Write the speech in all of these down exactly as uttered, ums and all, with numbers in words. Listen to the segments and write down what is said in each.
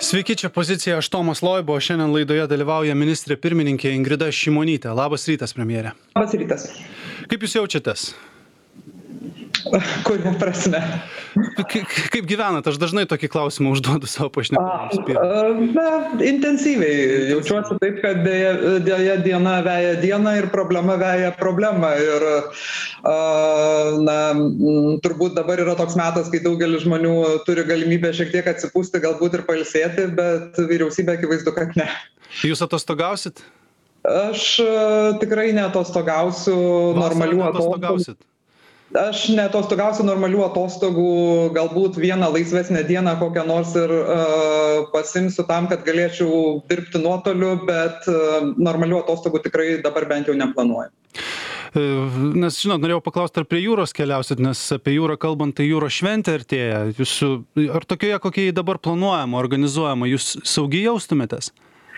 Sveiki, čia pozicija, aš Tomas Loibo, šiandien laidoje dalyvauja ministrė pirmininkė Ingrida Šimonytė. Labas rytas, premjerė. Labas rytas. Kaip jūs jaučiatės? Kuria prasme? Kaip gyvenat? Aš dažnai tokį klausimą užduodu savo pašnekovams. Na, intensyviai. Jaučiuosi taip, kad dėja diena veja dieną ir problema veja problemą. Ir na, turbūt dabar yra toks metas, kai daugelis žmonių turi galimybę šiek tiek atsipūsti, galbūt ir pailsėti, bet vyriausybė akivaizdu, kad ne. Jūs atostogausit? Aš tikrai neatostogausiu normalių atostogų. Aš neatostogausiu normalių atostogų, galbūt vieną laisvesnę dieną kokią nors ir uh, pasimsiu tam, kad galėčiau dirbti nuotoliu, bet uh, normalių atostogų tikrai dabar bent jau neplanuoju. Nes, žinot, norėjau paklausti, ar prie jūros keliausit, nes apie jūrą kalbant, tai jūros šventė artėja. Jūsų, ar tokioje, kokie dabar planuojama, organizuojama, jūs saugiai jaustumėtės?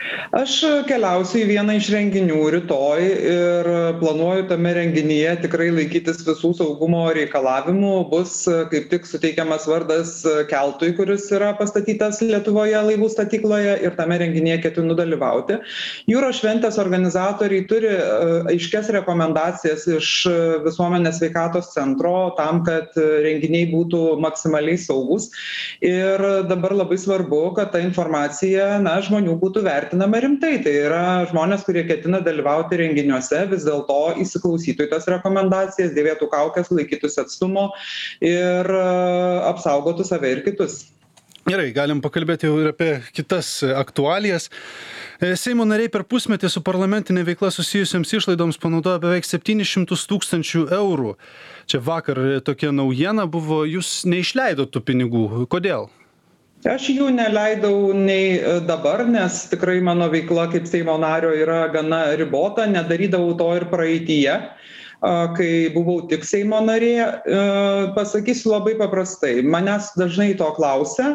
Aš keliausiu į vieną iš renginių rytoj ir planuoju tame renginyje tikrai laikytis visų saugumo reikalavimų. Bus kaip tik suteikiamas vardas keltui, kuris yra pastatytas Lietuvoje laivų statykloje, ir tame renginyje ketinu dalyvauti. Jūros šventės organizatoriai turi aiškias rekomendacijas iš visuomenės sveikatos centro tam, kad renginiai būtų maksimaliai saugus. Ir dabar labai svarbu, kad ta informacija, na, žmonių būtų vertinama rimtai. Tai yra žmonės, kurie ketina dalyvauti renginiuose, vis dėlto įsiklausytų į tas rekomendacijas, dėvėtų kaukes, laikytųsi atstumo ir apsaugotų save ir kitus. Gerai, galim pakalbėti jau ir apie kitas aktualijas. Seimo nariai per pusmetį su parlamentinė veikla susijusiams išlaidoms panaudojo beveik septynis šimtus tūkstančių eurų. Čia vakar tokia naujiena buvo, jūs neišleidot tų pinigų. Kodėl? Aš jų neleidau nei dabar, nes tikrai mano veikla kaip Seimo nario yra gana ribota, nedarydavau to ir praeityje, kai buvau tik Seimo narė. Pasakysiu labai paprastai, manęs dažnai to klausia,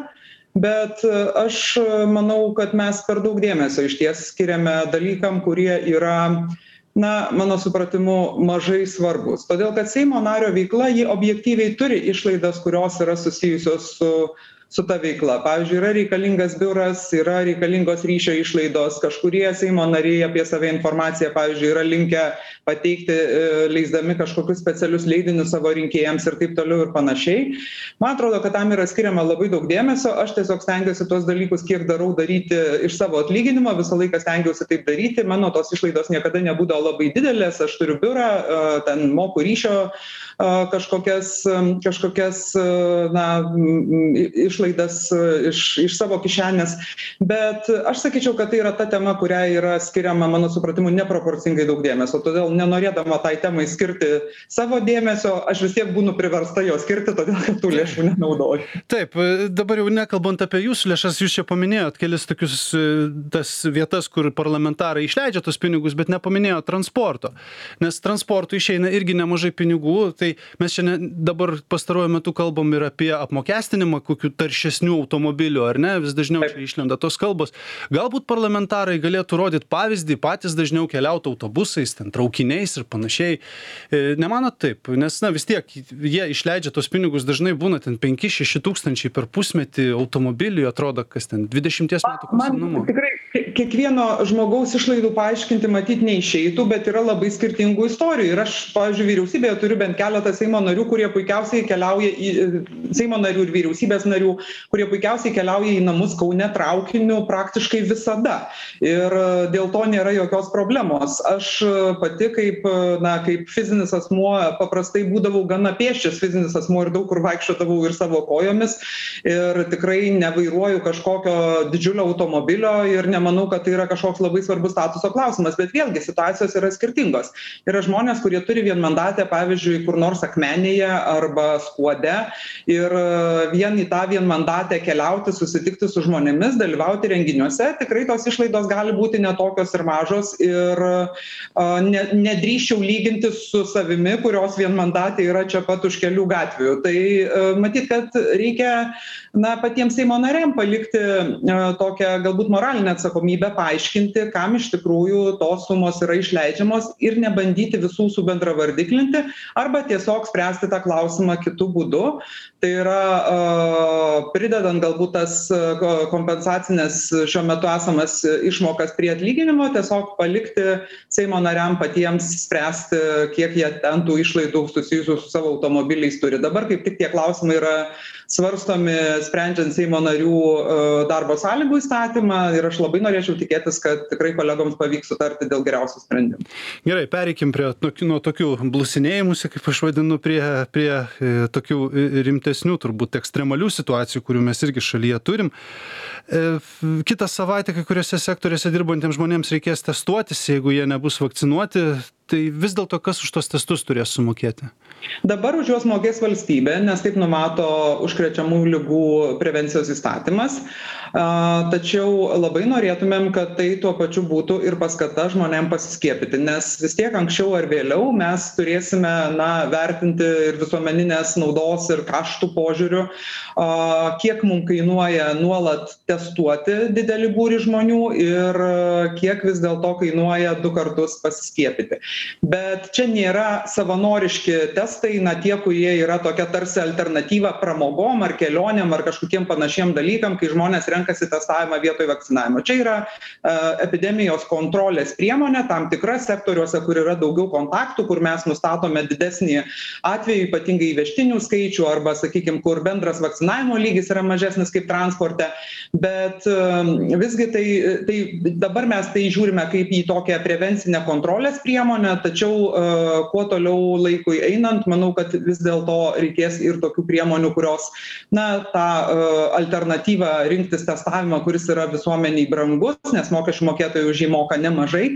bet aš manau, kad mes per daug dėmesio išties skiriame dalykam, kurie yra, na, mano supratimu, mažai svarbus. Todėl, kad Seimo nario veikla, ji objektyviai turi išlaidas, kurios yra susijusios su su ta veikla. Pavyzdžiui, yra reikalingas biuras, yra reikalingos ryšio išlaidos, kažkurie Seimo nariai apie save informaciją, pavyzdžiui, yra linkę pateikti, leisdami kažkokius specialius leidinius savo rinkėjams ir taip toliau ir panašiai. Man atrodo, kad tam yra skiriama labai daug dėmesio. Aš tiesiog stengiuosi tuos dalykus, kiek darau, daryti iš savo atlyginimo, visą laiką stengiuosi taip daryti. Mano tos išlaidos niekada nebūdavo labai didelės, aš turiu biurą, ten moku ryšio kažkokias, kažkokias na, išlaidas iš, iš savo kišenės. Bet aš sakyčiau, kad tai yra ta tema, kuriai yra skiriama, mano supratimu, neproporcingai daug dėmesio. Todėl nenorėdama tai temai skirti savo dėmesio, aš vis tiek būnu priversta jo skirti, todėl kad tų lėšų nenaudoju. Taip, dabar jau nekalbant apie jūsų lėšas, jūs čia paminėjot kelis tokius tas vietas, kur parlamentarai išleidžia tos pinigus, bet nepaminėjo transporto. Nes transportų išeina irgi nemažai pinigų. Tai mes šiandien dabar pastaruoju metu kalbam ir apie apmokestinimą kokių taršesnių automobilių, ar ne? Vis dažniau čia išlenda tos kalbos. Galbūt parlamentarai galėtų rodyti pavyzdį, patys dažniau keliauti autobusais, ten traukiniais ir panašiai. Nemanot taip? Nes, na, vis tiek jie išleidžia tos pinigus, dažnai būna ten penki šeši tūkstančiai per pusmetį automobilių, atrodo, kas ten dvidešimties metų senumo. Man tikrai kiekvieno žmogaus išlaidų paaiškinti matyt neišeitų, bet yra labai skirtingų istorijų. Ir aš, pavyzdžiui, vyriausybėje turiu bent keletą Seimo narių, kurie puikiausiai keliauja į Seimo narių ir vyriausybės narių, kurie puikiausiai keliauja į namus Kaune traukiniu praktiškai visada. Ir dėl to nėra jokios problemos. Aš pati kaip, na, kaip fizinis asmuo paprastai būdavau gana pėsčias fizinis asmuo ir daug kur vaikščiodavau ir savo kojomis. Ir tikrai nevairuoju kažkokio didžiulio automobilio ir nemanau, kad tai yra kažkoks labai svarbus statuso klausimas. Bet vėlgi situacijos yra skirtingos. Yra žmonės, kurie turi vienmandatę, pavyzdžiui, kur nors Akmenėje arba Skuode, ir vien į tą vienmandatę keliauti, susitikti su žmonėmis, dalyvauti renginiuose, tikrai tos išlaidos gali būti netokios ir mažos, ir ne, nedrįščiau lyginti su savimi, kurios vienmandatė yra čia pat už kelių gatvių. Tai matyt, kad reikia, na, patiems Seimo nariam palikti tokią galbūt moralinę atsakomybę, paaiškinti, kam iš tikrųjų tos sumos yra išleidžiamos ir nebandyti visų subendravardiklinti arba tiesiog spręsti tą klausimą kitu būdu. Tai yra pridedant galbūt tas kompensacinės šiuo metu esamas išmokas prie atlyginimo, tiesiog palikti Seimo nariam patiems spręsti, kiek jie ten tų išlaidų susijusių su savo automobiliais turi. Dabar kaip tik tie klausimai yra svarstomi sprendžiant Seimo narių darbo sąlygų įstatymą ir aš labai norėčiau tikėtis, kad tikrai kolegoms pavyks sutarti dėl geriausių sprendimų. Gerai, pereikim prie nuo tokių blusinėjimusi, kaip aš vadinu, prie, prie e, tokių rimtesnių, turbūt ekstremalių situacijų, kurių mes irgi šalyje turim. E, kitą savaitę kai kuriuose sektoriuose dirbantiems žmonėms reikės testuotis, jeigu jie nebus vakcinuoti. Tai vis dėlto kas už tos testus turės sumokėti? Dabar už juos mokės valstybė, nes taip numato užkrečiamų ligų prevencijos įstatymas. Tačiau labai norėtumėm, kad tai tuo pačiu būtų ir paskata žmonėm pasiskiepyti, nes vis tiek anksčiau ar vėliau mes turėsime na, vertinti ir visuomeninės naudos ir kaštų požiūrių, kiek mums kainuoja nuolat testuoti didelį būrį žmonių ir kiek vis dėlto kainuoja du kartus pasiskiepyti. Bet čia nėra savanoriški testai, na tie, kurie yra tokia tarsi alternatyva pramogom ar kelionėm ar kažkokiem panašiem dalykam, kai žmonės renkasi testavimą vietoj vakcinavimo. Čia yra uh, epidemijos kontrolės priemonė, tam tikra sektoriuose, kur yra daugiau kontaktų, kur mes nustatome didesnį atvejų, ypatingai įvežtinių skaičių arba, sakykime, kur bendras vakcinavimo lygis yra mažesnis kaip transporte. Bet uh, visgi tai, tai dabar mes tai žiūrime kaip į tokią prevencinę kontrolės priemonę, tačiau uh, kuo toliau laikui einant, manau, kad vis dėlto reikės ir tokių priemonių, kurios, na, tą uh, alternatyvą rinktis testavimą, kuris yra visuomeniai brangus, nes mokesčių mokėtojai už jį moka nemažai,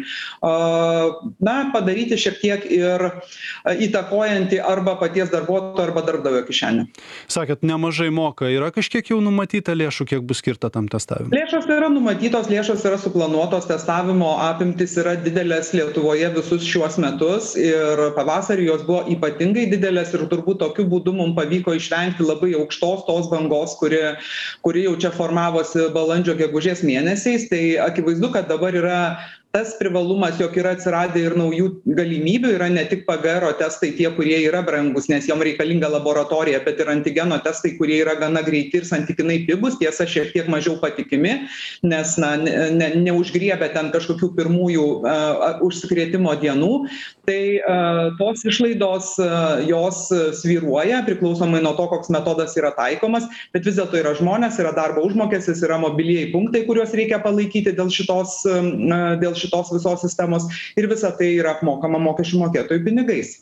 uh, na, padaryti šiek tiek ir įtakojantį arba paties darbuotojo arba darbdavio kišenę. Sakėt, nemažai moka. Yra kažkiek jau numatyta lėšų, kiek bus skirta tam testavimui? Lėšos yra numatytos, lėšos yra suplanuotos, testavimo apimtis yra didelės Lietuvoje visus šiuos metus ir pavasarį jos buvo ypatingai didelės ir turbūt tokiu būdu mums pavyko išvengti labai aukštos tos bangos, kuri, kuri jau čia formavosi balandžio gegužės mėnesiais. Tai akivaizdu, kad dabar yra tas privalumas, jog yra atsiradę ir naujų galimybių, yra ne tik P G R testai tie, kurie yra brangus, nes jom reikalinga laboratorija, bet ir antigeno testai, kurie yra gana greiti ir santykinai pigus, tiesa šiek tiek mažiau patikimi, nes na, ne, neužgriebia ten kažkokių pirmųjų uh, užsikrėtimo dienų. Tai uh, tos išlaidos uh, jos svyruoja, priklausomai nuo to, koks metodas yra taikomas, bet vis dėlto yra žmonės, yra darbo užmokestis, yra mobilieji punktai, kuriuos reikia palaikyti dėl šitos, uh, dėl šitos visos sistemos ir visa tai yra apmokama mokesčių mokėtojų pinigais.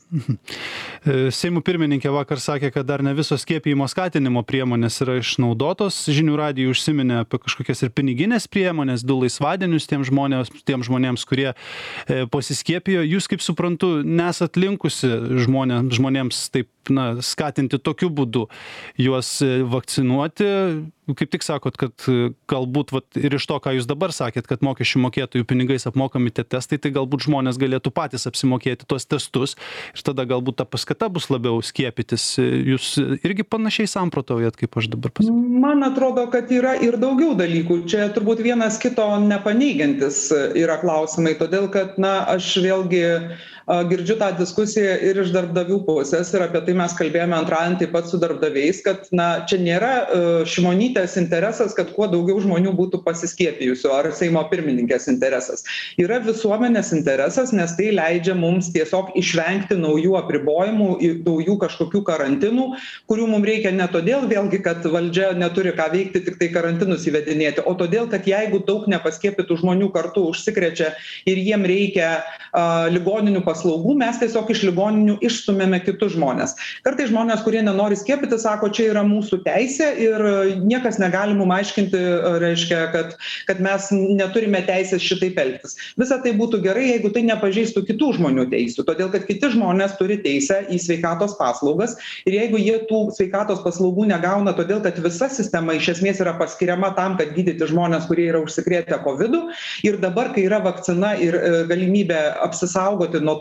Seimo pirmininkė vakar sakė, kad dar ne visos skiepijimo skatinimo priemonės yra išnaudotos. Žinių radijui užsiminė apie kažkokias ir piniginės priemonės, du laisvadienius tiem žmonėms, tiem žmonėms, kurie e, pasiskiepijo. Jūs, kaip suprantu, nesat linkusi žmonė, žmonėms taip na, skatinti tokiu būdu juos vakcinuoti. Kaip tik sakot, kad galbūt vat, ir iš to, ką jūs dabar sakėt, kad mokesčių mokėtojų pinigais apmokami tie testai, tai galbūt žmonės galėtų patys apsimokėti tuos testus ir tada galbūt ta paskata bus labiau skiepytis. Jūs irgi panašiai samprotaujat, kaip aš dabar pasakiau? Man atrodo, kad yra ir daugiau dalykų. Čia turbūt vienas kito nepaneigiantis yra klausimai, todėl kad, na, aš vėlgi girdžiu tą diskusiją ir iš darbdavių pusės ir apie tai mes kalbėjome antradienį taip pat su darbdaviais, kad, na, čia nėra Šimonytės interesas, kad kuo daugiau žmonių būtų pasiskiepijusių, ar Seimo pirmininkės interesas. Yra visuomenės interesas, nes tai leidžia mums tiesiog išvengti naujų apribojimų, naujų kažkokių karantinų, kurių mums reikia ne todėl vėlgi, kad valdžia neturi ką veikti, tik tai karantinus įvedinėti, o todėl, kad jeigu daug nepaskiepytų žmonių kartu užsikrečia ir jiem reikia a, ligoninių paslaugų, mes tiesiog iš ligoninių išstumėme kitus žmonės. Kartais žmonės, kurie nenori skiepyti, sako, čia yra mūsų teisė ir niekas negali mums aiškinti, reiškia, kad, kad mes neturime teisės šitaip elgtis. Visa tai būtų gerai, jeigu tai nepažeistų kitų žmonių teisių, todėl kad kiti žmonės turi teisę į sveikatos paslaugas ir jeigu jie tų sveikatos paslaugų negauna, todėl kad visa sistema iš esmės yra paskiriama tam, kad gydyti žmonės, kurie yra užsikrėtę kovidu ir dabar, kai yra vakcina ir galimybė apsisaugoti nuo to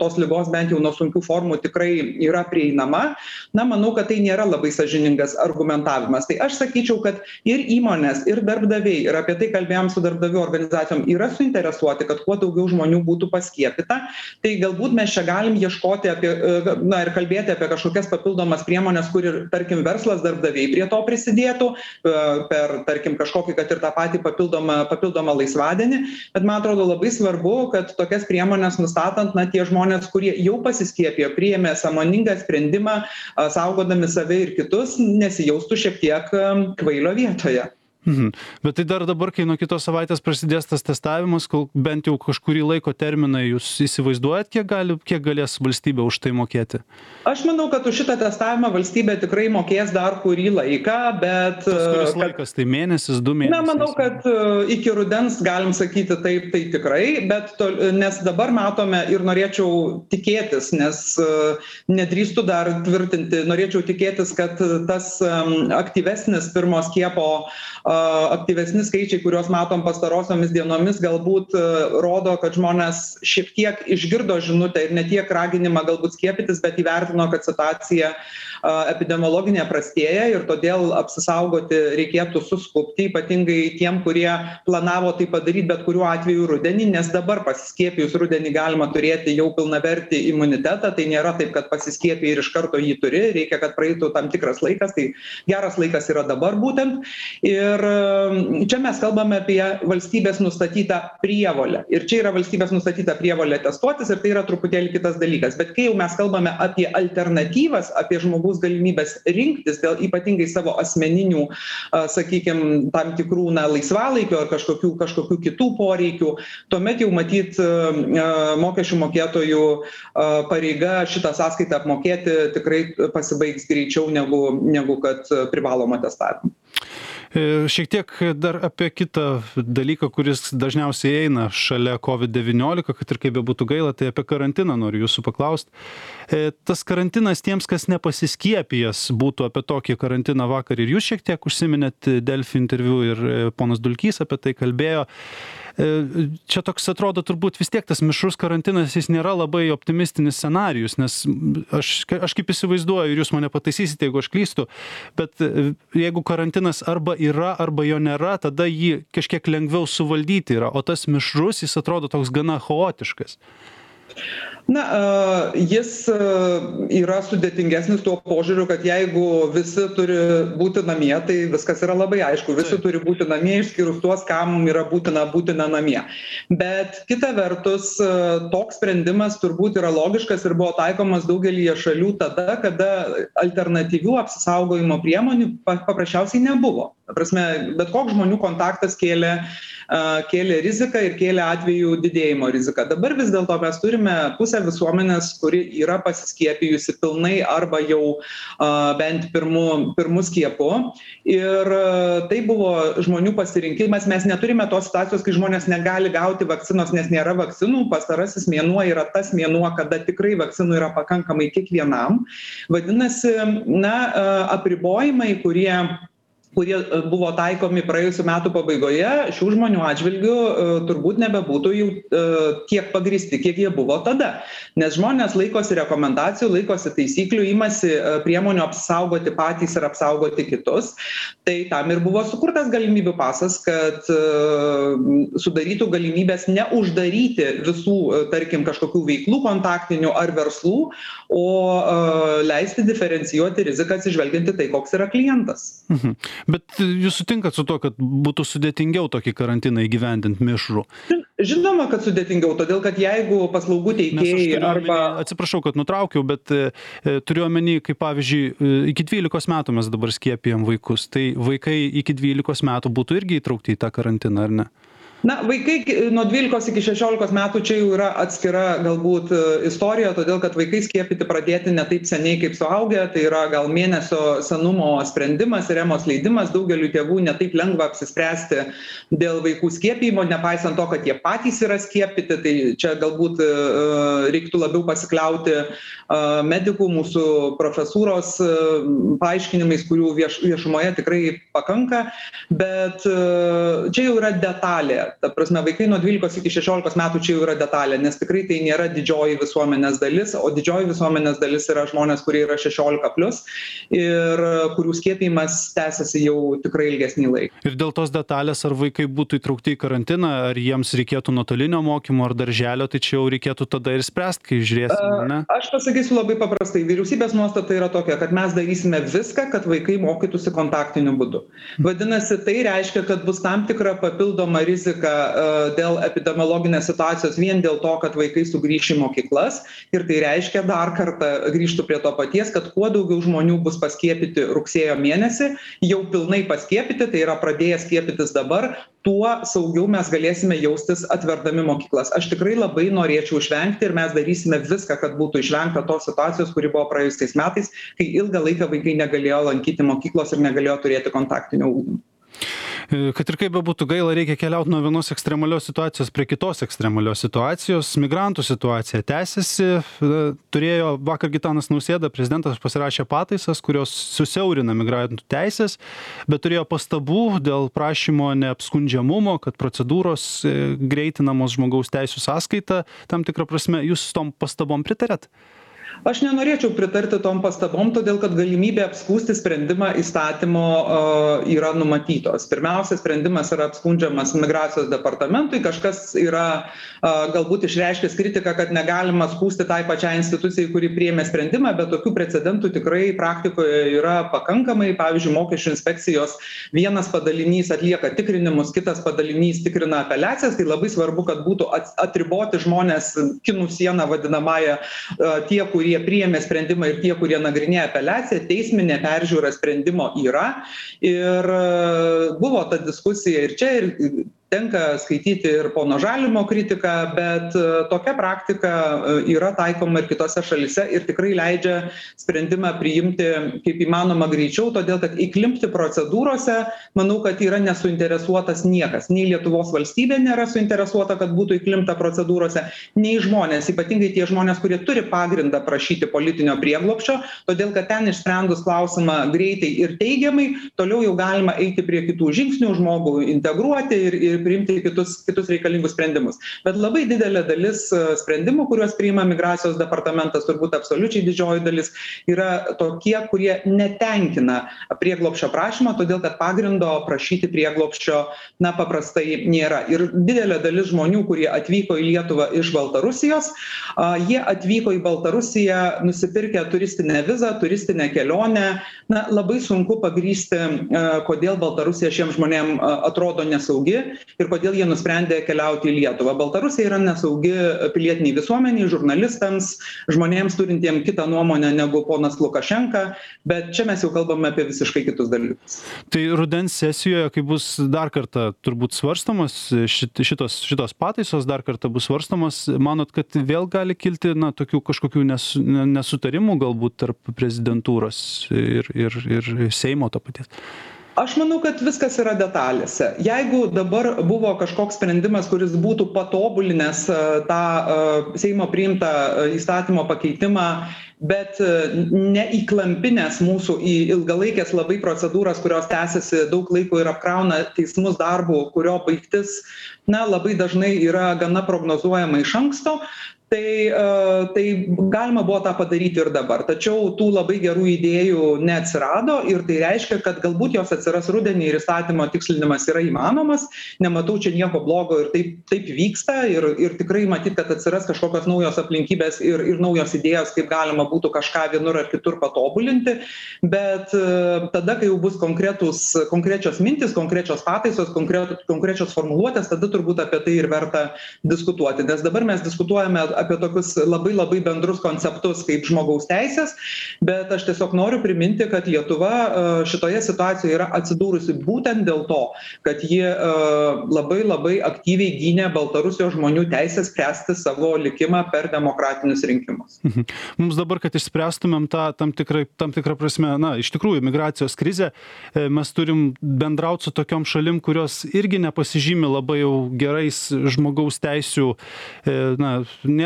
tos ligos bent jau nuo sunkių formų tikrai yra prieinama, na, manau, kad tai nėra labai sąžiningas argumentavimas. Tai aš sakyčiau, kad ir įmonės, ir darbdaviai, ir apie tai kalbėjom su darbdavių organizacijom, yra suinteresuoti, kad kuo daugiau žmonių būtų paskiepyta. Tai galbūt mes čia galim ieškoti apie, na, ir kalbėti apie kažkokias papildomas priemonės, kur ir, tarkim, verslas darbdaviai prie to prisidėtų, per, tarkim, kažkokį, kad ir tą patį papildomą, papildomą laisvadienį. Bet man atrodo labai svarbu, kad tokias priemonės nustatant, na, tie žmonės, kurie jau pasiskiepijo, priėmė sąmoningą sprendimą, saugodami save ir kitus, nesijaustų šiek tiek kvailio vietoje. Mhm. Bet tai dar dabar, kai nuo kitos savaitės prasidės tas testavimas, kol bent jau kažkurį laiko terminą, jūs įsivaizduojat, kiek, gali, kiek galės valstybė už tai mokėti? Aš manau, kad už šitą testavimą valstybė tikrai mokės dar kurį laiką, bet... Tas kuris kad, laikas, tai mėnesis, du mėnesiai? Na, manau, kad iki rudens galim sakyti taip, tai tikrai, bet to, nes dabar matome ir norėčiau tikėtis, nes nedrįstu dar tvirtinti, norėčiau tikėtis, kad tas aktyvesnis pirmo skiepo aktyvesni skaičiai, kuriuos matom pastarosiomis dienomis, galbūt rodo, kad žmonės šiek tiek išgirdo žinutę ir ne tiek raginimą galbūt skiepytis, bet įvertino, kad situacija epidemiologinė prastėja ir todėl apsisaugoti reikėtų suskubti, ypatingai tiem, kurie planavo tai padaryti bet kuriuo atveju rudenį, nes dabar pasiskiepijus rudenį galima turėti jau pilnavertį imunitetą, tai nėra taip, kad pasiskiepijai ir iš karto jį turi, reikia, kad praeitų tam tikras laikas, tai geras laikas yra dabar būtent. Ir čia mes kalbame apie valstybės nustatytą prievolę. Ir čia yra valstybės nustatyta prievolė testuotis ir tai yra truputėlį kitas dalykas. Bet kai jau mes kalbame apie alternatyvas, apie žmogų galimybės rinktis dėl ypatingai savo asmeninių, sakykime, tam tikrų na, laisvalaikio ar kažkokių, kažkokių kitų poreikių, tuomet jau matyt mokesčių mokėtojų pareiga šitą sąskaitą apmokėti tikrai pasibaigs greičiau negu, negu kad privaloma testavimą. Šiek tiek dar apie kitą dalyką, kuris dažniausiai eina šalia kovid devyniolika, kad ir kaip bebūtų gaila, tai apie karantiną noriu jūsų paklausti. Tas karantinas tiems, kas nepasiskiepijęs, būtų apie tokį karantiną vakar ir jūs šiek tiek užsiminėt Delfi interviu ir ponas Dulkys apie tai kalbėjo. Čia toks atrodo turbūt vis tiek tas mišrus karantinas, jis nėra labai optimistinis scenarijus, nes aš, aš kaip įsivaizduoju, ir jūs mane pataisysite, jeigu aš klystu, bet jeigu karantinas arba yra, arba jo nėra, tada jį kažkiek lengviau suvaldyti yra, o tas mišrus, jis atrodo toks gana chaotiškas. Na, jis yra sudėtingesnis tuo požiūriu, kad jeigu visi turi būti namie, tai viskas yra labai aišku. Visi Taip. Turi būti namie, išskyrus tuos, kam yra būtina būtina namie. Bet kita vertus, toks sprendimas turbūt yra logiškas ir buvo taikomas daugelyje šalių tada, kada alternatyvių apsisaugojimo priemonių paprasčiausiai nebuvo. Ta prasme, bet koks žmonių kontaktas kėlė, kėlė riziką ir kėlė atvejų didėjimo riziką. Dabar vis dėlto mes turime pusę visuomenės, kuri yra pasiskiepijusi pilnai arba jau uh, bent pirmu, pirmu skiepu. Ir uh, tai buvo žmonių pasirinkimas. Mes neturime tos situacijos, kai žmonės negali gauti vakcinos, nes nėra vakcinų. Pastarasis mėnuo yra tas mėnuo, kada tikrai vakcinų yra pakankamai kiekvienam. Vadinasi, na, uh, apribojimai, kurie kurie buvo taikomi praėjusių metų pabaigoje, šių žmonių atžvilgių turbūt nebebūtų jau tiek pagristi, kiek jie buvo tada. Nes žmonės laikosi rekomendacijų, laikosi taisyklių, imasi priemonių apsaugoti patys ir apsaugoti kitus. Tai tam ir buvo sukurtas galimybių pasas, kad sudarytų galimybės neuždaryti visų, tarkim, kažkokių veiklų kontaktinių ar verslų, o leisti diferencijuoti riziką atsižvelgiant į tai, koks yra klientas. Mhm. Bet jūs sutinkat su to, kad būtų sudėtingiau tokį karantiną įgyvendinti mišrų? Žinoma, kad sudėtingiau, todėl kad jeigu paslaugų teikėjai arba... Omeny, atsiprašau, kad nutraukiau, bet e, turiu omeny, kaip pavyzdžiui, iki dvylikos metų mes dabar skiepijam vaikus, tai vaikai iki dvylikos metų būtų irgi įtraukti į tą karantiną, ar ne? Na, vaikai nuo dvylikos iki šešiolikos metų čia jau yra atskira galbūt istorija, todėl kad vaikai skiepyti pradėti ne taip seniai kaip suaugę, tai yra gal mėnesio senumo sprendimas ir emos leidimas, daugeliu tėvų ne taip lengva apsispręsti dėl vaikų skiepijimo, nepaisant to, kad jie patys yra skiepyti, tai čia galbūt reiktų labiau pasikliauti medikų, mūsų profesūros paaiškinimais, kurių vieš, viešumoje tikrai pakanka, bet čia jau yra detalė. Ta prasme, vaikai nuo dvylikos iki šešiolikos metų čia jau yra detalė, nes tikrai tai nėra didžioji visuomenės dalis, o didžioji visuomenės dalis yra žmonės, kurie yra šešiolika plus ir kurių skiepijimas tęsiasi jau tikrai ilgesnį laiką. Ir dėl tos detalės, ar vaikai būtų įtraukti į karantiną, ar jiems reikėtų nuotolinio mokymo ar darželio, tai čia jau reikėtų tada ir spręsti, kai žiūrėsime, ne? Aš pasakysiu labai paprastai. Vyriausybės nuostata yra tokia, kad mes darysime viską, kad vaikai mokytųsi kontaktiniu būdu. Vadinasi, tai reiškia, kad bus tam tikra papildoma rizika dėl epidemiologinės situacijos vien dėl to, kad vaikai sugrįš į mokyklas. Ir tai reiškia, dar kartą grįžtų prie to paties, kad kuo daugiau žmonių bus paskiepyti rugsėjo mėnesį, jau pilnai paskiepyti, tai yra pradėję skiepytis dabar, tuo saugiau mes galėsime jaustis atverdami mokyklas. Aš tikrai labai norėčiau išvengti ir mes darysime viską, kad būtų išvengta tos situacijos, kuri buvo praėjusiais metais, kai ilgą laiką vaikai negalėjo lankyti mokyklos ir negalėjo turėti kontaktinio ugdymo. Kad ir kaip bebūtų gaila, reikia keliauti nuo vienos ekstremalios situacijos prie kitos ekstremalios situacijos. Migrantų situacija tęsiasi. Turėjo vakar Gitanas Nausėda, prezidentas, pasirašė pataisas, kurios susiaurina migrantų teisės, bet turėjo pastabų dėl prašymo neapskundžiamumo, kad procedūros greitinamos žmogaus teisų sąskaita. Tam tikrą prasme, jūs tom pastabom pritarėt? Aš nenorėčiau pritarti tom pastabom, todėl kad galimybė apskųsti sprendimą įstatymo uh, yra numatytos. Pirmiausia, sprendimas yra apskundžiamas migracijos departamentui, kažkas yra uh, galbūt išreiškęs kritiką, kad negalima skųsti tai pačiai institucijai, kuri priėmė sprendimą, bet tokių precedentų tikrai praktikoje yra pakankamai. Pavyzdžiui, mokesčių inspekcijos vienas padalinys atlieka tikrinimus, kitas padalinys tikrina apeliacijas, tai labai svarbu, kad būtų atriboti žmonės kinų sieną vadinamąją uh, tie, kurie kurie priėmė sprendimą ir tie, kurie nagrinėja apeliaciją, teisminė peržiūra sprendimo yra. Ir buvo ta diskusija ir čia, ir tenka skaityti ir pono Žalimo kritiką, bet tokia praktika yra taikoma ir kitose šalise ir tikrai leidžia sprendimą priimti kaip įmanoma greičiau, todėl kad įklimpti procedūrose, manau, kad yra nesuinteresuotas niekas. Nei Lietuvos valstybė nėra suinteresuota, kad būtų įklimpta procedūrose, nei žmonės, ypatingai tie žmonės, kurie turi pagrindą prašyti politinio prieglobsčio, todėl kad ten išsprendus klausimą greitai ir teigiamai, toliau jau galima eiti prie kitų žingsnių, žmogų integruoti ir, ir priimti kitus, kitus reikalingus sprendimus. Bet labai didelė dalis sprendimų, kuriuos priima migracijos departamentas, turbūt absoliučiai didžioji dalis, yra tokie, kurie netenkina prieglobsčio prašymą, todėl kad pagrindo prašyti prieglobsčio na, paprastai nėra. Ir didelė dalis žmonių, kurie atvyko į Lietuvą iš Baltarusijos, jie atvyko į Baltarusiją nusipirkę turistinę vizą, turistinę kelionę. Na, labai sunku pagrįsti, kodėl Baltarusija šiems žmonėms atrodo nesaugi ir kodėl jie nusprendė keliauti į Lietuvą. Baltarusija yra nesaugi pilietiniai visuomeniai, žurnalistams, žmonėms turintiem kitą nuomonę negu ponas Lukašenka, bet čia mes jau kalbame apie visiškai kitus dalykus. Tai rudens sesijoje, kai bus dar kartą turbūt svarstomas, šit, šitos, šitos pataisos dar kartą bus svarstomas, manot, kad vėl gali kilti na, tokių kažkokių nes, nesutarimų galbūt tarp prezidentūros ir, ir, ir Seimo to paties? Aš manau, kad viskas yra detalėse. Jeigu dabar buvo kažkoks sprendimas, kuris būtų patobulinęs tą Seimo priimtą įstatymo pakeitimą, bet neįklampinės mūsų į ilgalaikės labai procedūras, kurios tęsiasi daug laiko ir apkrauna teismus darbų, kurio baigtis na, labai dažnai yra gana prognozuojama iš anksto, Tai, tai galima buvo tą padaryti ir dabar. Tačiau tų labai gerų idėjų neatsirado ir tai reiškia, kad galbūt jos atsiras rudenį ir įstatymo tikslinimas yra įmanomas. Nematau čia nieko blogo ir taip, taip vyksta ir, ir tikrai matyt, kad atsiras kažkokios naujos aplinkybės ir, ir naujos idėjos, kaip galima būtų kažką vienur ar kitur patobulinti. Bet tada, kai jau bus konkretus, konkrečios mintis, konkrečios pataisos, konkrečios, konkrečios formuluotės, tada turbūt apie tai ir verta diskutuoti. Nes dabar mes diskutuojame apie tokius labai labai bendrus konceptus kaip žmogaus teisės, bet aš tiesiog noriu priminti, kad Lietuva šitoje situacijoje yra atsidūrusi būtent dėl to, kad jie labai labai aktyviai gynė Baltarusijos žmonių teisę spręsti savo likimą per demokratinius rinkimus. Mums dabar, kad išspręstumėm tą tam tikrą, tam tikrą prasme, na, iš tikrųjų, migracijos krizę, mes turim bendrauti su tokiom šalim, kurios irgi nepasižymi labai jau gerais žmogaus teisių, na, nėra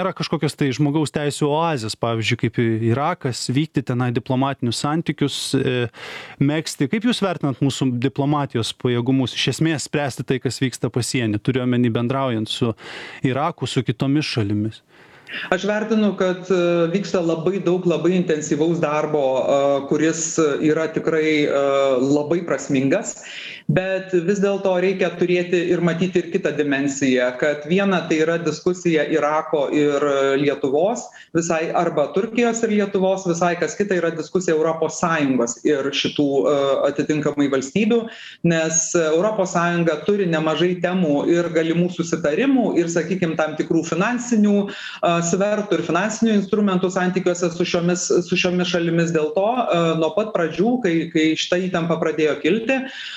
nėra kažkokios tai žmogaus teisių oazės, pavyzdžiui, kaip Irakas, vykti tenai diplomatinius santykius, e, megzti. Kaip jūs vertinat mūsų diplomatijos pajėgumus, iš esmės spręsti tai, kas vyksta pasienį, turiu omeny bendraujant su Iraku, su kitomis šalimis? Aš vertinu, kad vyksta labai daug labai intensyvaus darbo, kuris yra tikrai labai prasmingas, bet vis dėlto reikia turėti ir matyti ir kitą dimensiją, kad viena tai yra diskusija Irako ir Lietuvos, visai arba Turkijos ir Lietuvos, visai kas kita yra diskusija Europos Sąjungos ir šitų atitinkamai valstybių, nes Europos Sąjunga turi nemažai temų ir galimų susitarimų ir, sakykime, tam tikrų finansinių svertų ir finansinių instrumentų santykiuose su šiomis, su šiomis šalimis. Dėl to nuo pat pradžių, kai, kai šita įtampa pradėjo kilti,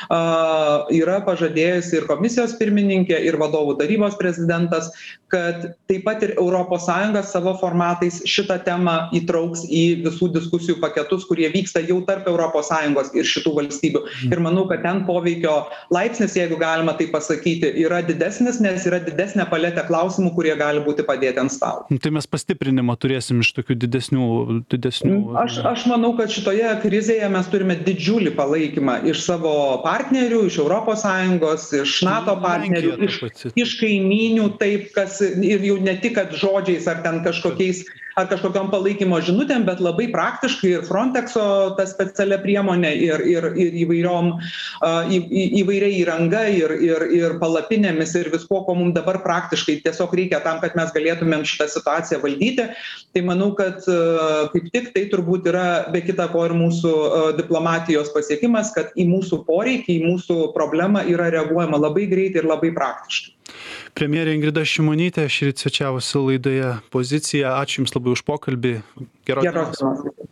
yra pažadėjusi ir komisijos pirmininkė, ir vadovų tarybos prezidentas, kad taip pat ir Europos Sąjunga savo formatais šitą temą įtrauks į visų diskusijų paketus, kurie vyksta jau tarp Europos Sąjungos ir šitų valstybių. Ir manau, kad ten poveikio laipsnis, jeigu galima tai pasakyti, yra didesnis, nes yra didesnė paletė klausimų, kurie gali būti padėti ant stalo. Tai mes pastiprinimą turėsim iš tokių didesnių... didesnių... Aš, aš manau, kad šitoje krizėje mes turime didžiulį palaikymą iš savo partnerių, iš Europos Sąjungos, iš NATO partnerių, iš, iš kaimynių, taip, kas ir jau ne tik kad žodžiais ar ten kažkokiais ar kažkokiom palaikymo žinutėm, bet labai praktiškai ir Frontexo ta specialia priemonė ir, ir, ir įvairiom, į, į, įvairiai įranga ir, ir, ir palapinėmis ir visko, ko mums dabar praktiškai tiesiog reikia tam, kad mes galėtumėm šitą situaciją valdyti. Tai manau, kad kaip tik tai turbūt yra be kita ko ir mūsų diplomatijos pasiekimas, kad į mūsų poreikį, į mūsų problemą yra reaguojama labai greitai ir labai praktiškai. Premjerė Ingrida Šimonytė šįryt svečiavosi laidoje Pozicija. Ačiū Jums labai už pokalbį. Geros dienos.